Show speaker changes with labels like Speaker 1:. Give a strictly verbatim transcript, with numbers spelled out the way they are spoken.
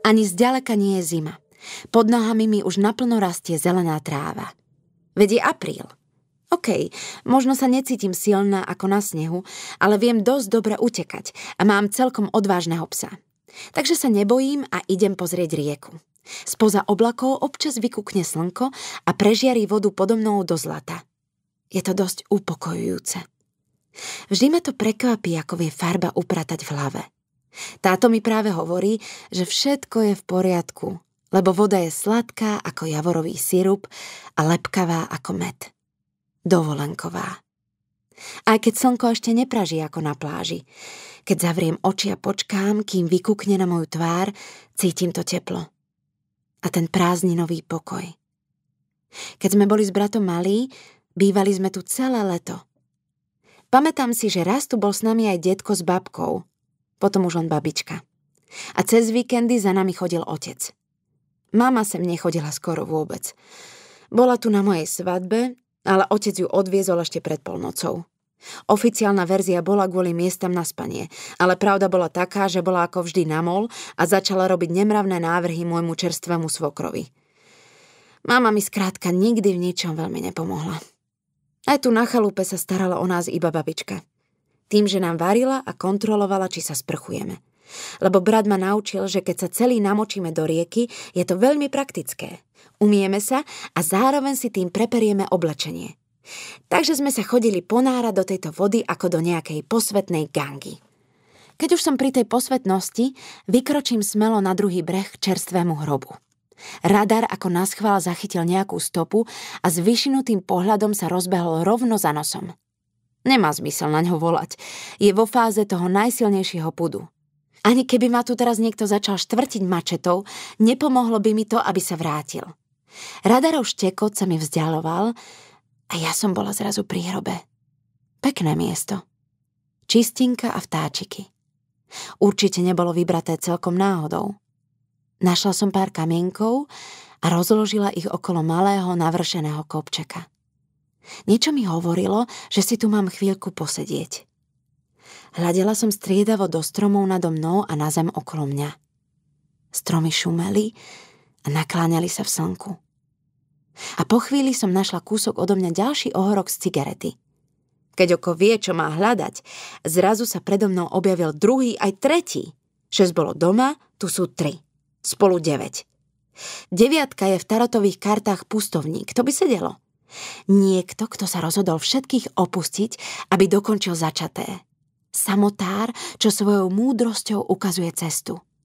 Speaker 1: Ani zďaleka nie je zima. Pod nohami mi už naplno rastie zelená tráva. Veď je apríl. OK, možno sa necítim silná ako na snehu, ale viem dosť dobre utekať a mám celkom odvážneho psa. Takže sa nebojím a idem pozrieť rieku. Spoza oblakov občas vykúkne slnko a prežiarí vodu podo mnou do zlata. Je to dosť upokojujúce. Vždy ma to prekvapí, ako vie farba upratať v hlave. Táto mi práve hovorí, že všetko je v poriadku, lebo voda je sladká ako javorový sirup a lepkavá ako med. Dovolenková. Aj keď slnko ešte nepraží ako na pláži. Keď zavriem oči a počkám, kým vykúkne na moju tvár, cítim to teplo. A ten prázdninový pokoj. Keď sme boli s bratom malí, bývali sme tu celé leto. Pamätám si, že raz tu bol s nami aj detko s babkou, potom už len babička. A cez víkendy za nami chodil otec. Mama sem nechodila skoro vôbec. Bola tu na mojej svadbe, ale otec ju odviezol ešte pred polnocou. Oficiálna verzia bola kvôli miestam na spanie, ale pravda bola taká, že bola ako vždy na mol a začala robiť nemravné návrhy môjmu čerstvému svokrovi. Mama mi skrátka nikdy v ničom veľmi nepomohla. Aj tu na chalupe sa starala o nás iba babička. Tým, že nám varila a kontrolovala, či sa sprchujeme. Lebo brat ma naučil, že keď sa celý namočíme do rieky, je to veľmi praktické. Umieme sa a zároveň si tým preperieme oblečenie. Takže sme sa chodili ponárať do tejto vody ako do nejakej posvetnej gangy. Keď už som pri tej posvetnosti, vykročím smelo na druhý breh k čerstvému hrobu. Radar ako naschvál zachytil nejakú stopu a s vyšinutým pohľadom sa rozbehol rovno za nosom. Nemá zmysel na ňo volať. Je vo fáze toho najsilnejšieho pudu. Ani keby ma tu teraz niekto začal štvrtiť mačetou, nepomohlo by mi to, aby sa vrátil. Radarov štekot sa mi vzdialoval a ja som bola zrazu pri hrobe. Pekné miesto. Čistinka a vtáčiky. Určite nebolo vybraté celkom náhodou. Našla som pár kamienkov a rozložila ich okolo malého navršeného kopčeka. Niečo mi hovorilo, že si tu mám chvíľku posedieť. Hľadela som striedavo do stromov nado mnou a na zem okolo mňa. Stromy šumeli a nakláňali sa v slnku. A po chvíli som našla kúsok odo mňa ďalší ohorok z cigarety. Keď oko vie, čo má hľadať, zrazu sa predo mnou objavil druhý aj tretí. Šesť bolo doma, tu sú tri. Spolu deväť. Deviatka je v tarotových kartách pustovník. To by sedelo. Niekto, kto sa rozhodol všetkých opustiť, aby dokončil začaté. Samotár, čo svojou múdrosťou ukazuje cestu.